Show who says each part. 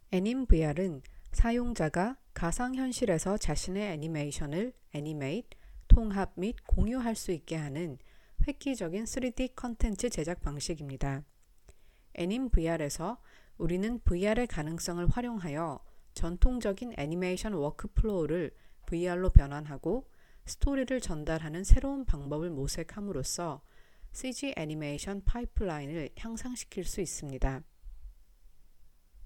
Speaker 1: 애님VR은 사용자가 가상현실에서 자신의 애니메이션을 애니메이트, 통합 및 공유할 수 있게 하는 획기적인 3D 컨텐츠 제작 방식입니다. 애님VR에서 우리는 VR의 가능성을 활용하여 전통적인 애니메이션 워크플로우를 VR로 변환하고 스토리를 전달하는 새로운 방법을 모색함으로써 CG 애니메이션 파이프라인을 향상시킬 수 있습니다.